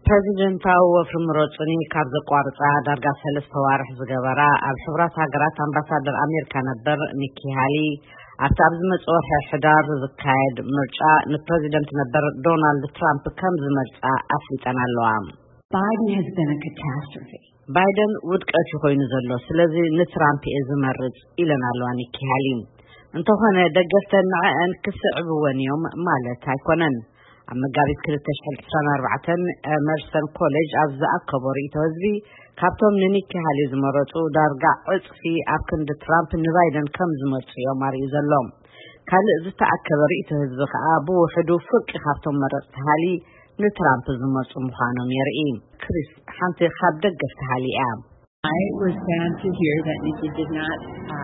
presidentaw ወፍሪ ምሮጽኒ ካብ ዘቋርጻ ዳርጋ 3 ወርሕ ዝገበራ ኣብ ሕብራት ሃገራት ኣምባሳደር ኣሜሪካ ነበር ኒኪ ሃሊ ኣብቲ ኣብ ዝመጽእ ሕዳር ዝካየድ ምርጫ ንፕሬዚደንት ነበር ዶናልድ ትራምፕ ከም ዝመርጻ ኣፍሊጠን ኣለዋ። Biden has been a catastrophe. ባይደን ውድቀት ኮይኑ ዘሎ ስለዚ ንትራምፕ ዝመርጽ ኢለን ኣለዋ ኒኪ ሃሊ። እንተኾነ ደገፍተን ንዕአን ክስዕብወን እዮም ማለት ኣይኮነን። ኣብ መጋቢት 2024 ኤመርሰን ኮሌጅ ኣብ ዝኣከቦ ርእይቶ ህዝቢ ካብቶም ንኒኪ ሃሊ ዝመረጹ ዳርጋ ዕጽፊ ኣብ ክንዲ ትራምፕ ንባይደን ከም ዝመርጹ እዮም ኣርዩ ዘሎ። ካልእ ዝተኣከበ ርእይቶ ህዝቢ ከዓ ብውሕዱ ፍርቂ ካብቶም መረጽቲ ሃሊ ንትራምፕ ዝመርጹ ምዃኖም የርኢ። ክሪስ ሓንቲ ካብ ደገፍቲ ሃሊ እያ። I was sad to hear that Nikki did not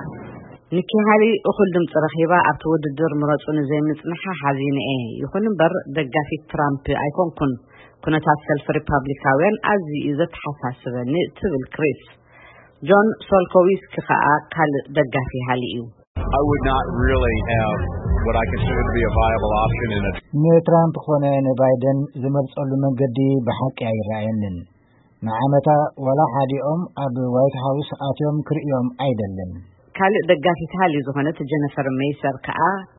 ኒኪ ሃሊ እኹል ድምፂ ረኺባ ኣብቲ ውድድር ምረጹን ዘይምጽንሓ ሓዚነ ይኹን እምበር ደጋፊት ትራምፕ ኣይኮንኩን ኩነታት ሰልፊ ሪፓብሊካውያን ኣዝዩ ዘተሓሳስበኒ ትብል ክሪስ። ጆን ሶልኮዊስኪ ከዓ ካልእ ደጋፊ ሃሊ እዩ። I would not really have what I consider to be a viable option in it. ንትራምፕ ኾነ ንባይደን ዝመርጸሉ መንገዲ ብሓቂ ኣይረኣየንን። ንዓመታ ወላ ሓዲኦም ኣብ ዋይት ሃውስ ኣትዮም ክርእዮም ኣይደልን። ካልእ ደጋፊት ሃሊ ዝኾነት ጀነፈር ሜይሰር ከዓ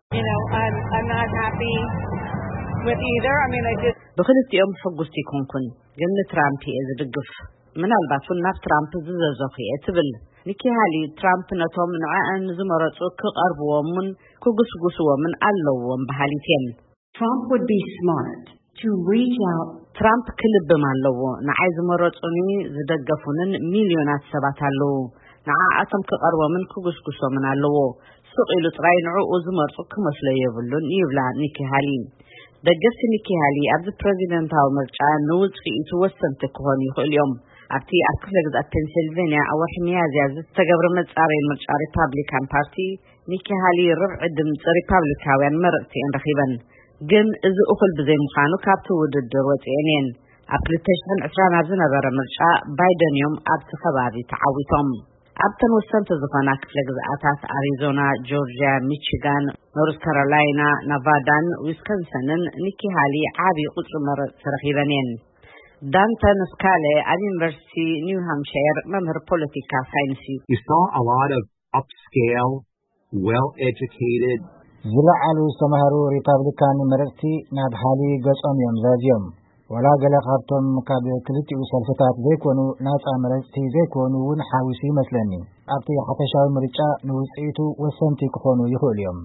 I'm not happy with either. I mean, I just ብክልቲኦም ሕጉስቲ ይኮንኩን ግን ንትራምፕ ዝድግፍ ምናልባት ናብ ትራምፕ ዝዘዘኹ ትብል። ኒኪ ሃሊ ትራምፕ ነቶም ንዓን ዝመረጹ ክቐርብዎምን ክጉስጉስዎምን ኣለዎም ባህሊትን። Trump would be smart to reach out. ትራምፕ ክልብም ኣለዎ ንዓይ ዝመረጹኒ ዝደገፉንን ሚልዮናት ሰባት ኣለዉ ንዓኣቶም ክቐርቦምን ክጉስጉሶምን ኣለዎ ስቕኢሉ ጥራይ ንዕኡ ዝመርጹ ክመስሎ የብሉን ይብላ ኒኪ ሃሊ። ደገፍቲ ኒኪ ሃሊ ኣብዚ ፕሬዚደንታዊ ምርጫ ንውጽኢቱ ወሰንቲ ክኾኑ ይኽእሉ እዮም። ኣብቲ ኣብ ክፍለ ግዝኣት ፔንሲልቬንያ ኣብ ወርሒ ሚያዝያ ዝተገብረ መጻረዪ ምርጫ ሪፓብሊካን ፓርቲ ኒኪ ሃሊ ርብዒ ድምፂ ሪፓብሊካውያን መረጽቲአን ረኺበን ግን እዚ እኹል ብዘይምዃኑ ካብቲ ውድድር ወፂአን እየን። ኣብ 2020 ኣብ ዝነበረ ምርጫ ባይደን እዮም ኣብቲ ከባቢ ተዓዊቶም። ኣብተን ወሰንቲ ዝኾና ክፍለ ግዝኣታት ኣሪዞና፣ ጆርጅያ፣ ሚቺጋን፣ ኖርዝ ካሮላይና፣ ናቫዳን፣ ዊስኮንሰንን ኒኪ ሃሊ ዓብዪ ቁፅሪ መረፅቲ ረኺበን እየን። ዳንተን ስካሌ ኣብ ዩኒቨርሲቲ ኒው ሃምፕሻየር መምህር ፖለቲካ ሳይንስ እዩ። You saw a lot of upscale, well-educated ዝለዓሉ ዝተምሃሩ ሪፓብሊካን መረፅቲ ናብ ሃሊ ገጾም እዮም ዘዝዮም። ወላ ገለ ካብቶም ካብ ክልቲኡ ሰልፍታት ዘይኮኑ ናፃ መረፅቲ ዘይኮኑ እውን ሓዊሱ ይመስለኒ። ኣብቲ ሓፈሻዊ ምርጫ ንውፅኢቱ ወሰንቲ ክኾኑ ይኽእሉ እዮም።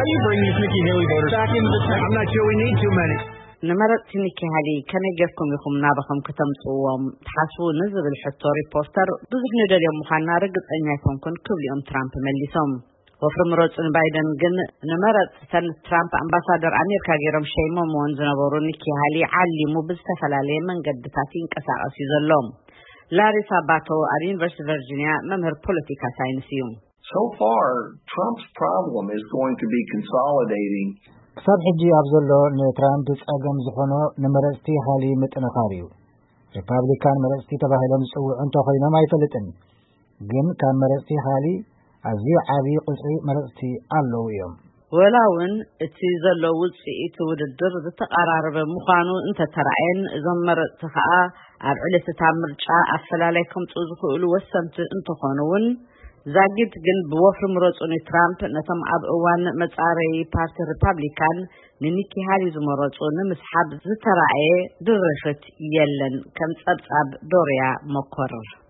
ንመረፅቲ ኒኪ ሃሊ ከመይ ጌርኩም ኢኹም ናባኹም ከተምጽእዎም ትሓስቡ ንዝብል ሕቶ ሪፖርተር ብዙሕ ንደልዮም ምዃንና ርግፀኛ ኣይኮንኩን ክብሊኦም ትራምፕ መሊሶም። ወፍሪ ምሮጽን ባይደን ግን ንመረፅተን ትራምፕ ኣምባሳደር ኣሜሪካ ገይሮም ሸይሞምዎን ዝነበሩ ኒኪ ሃሊ ዓሊሙ ብዝተፈላለየ መንገድታት ይንቀሳቐስ እዩ ዘሎ። ላሪ ሳባቶ ኣብ ዩኒቨርሲቲ ቨርጂኒያ መምህር ፖለቲካ ሳይንስ እዩ። So far, Trump's problem is going to be consolidating. ክሳብ ሕጂ ኣብ ዘሎ ንትራምፕ ጸገም ዝኾኖ ንመረፅቲ ሃሊ ምጥንኻር እዩ። ሪፓብሊካን መረፅቲ ተባሂሎም ዝጽውዑ እንተኾይኖም ኣይፈልጥን ግን ካብ መረፅቲ ሃሊ ኣዝዩ ዓብዪ ቁፅሪ መረፅቲ ኣለዉ እዮም። ወላ እውን እቲ ዘሎ ውፅኢት ውድድር ዝተቐራረበ ምዃኑ እንተተረኣየን እዞም መረፅቲ ከዓ ኣብ ዕለትታ ምርጫ ኣፈላላይ ከምፅኡ ዝኽእሉ ወሰንቲ እንትኾኑ እውን ዛጊድ ግን ብወፍሪ ምረፁኒ ትራምፕ ነቶም ኣብ እዋን መጻረዪ ፓርቲ ሪፓብሊካን ንኒኪ ሃሊ ዝመረፁ ንምስሓብ ዝተረኣየ ድርሽት የለን ከም ጸብጻብ ዶርያ መኮር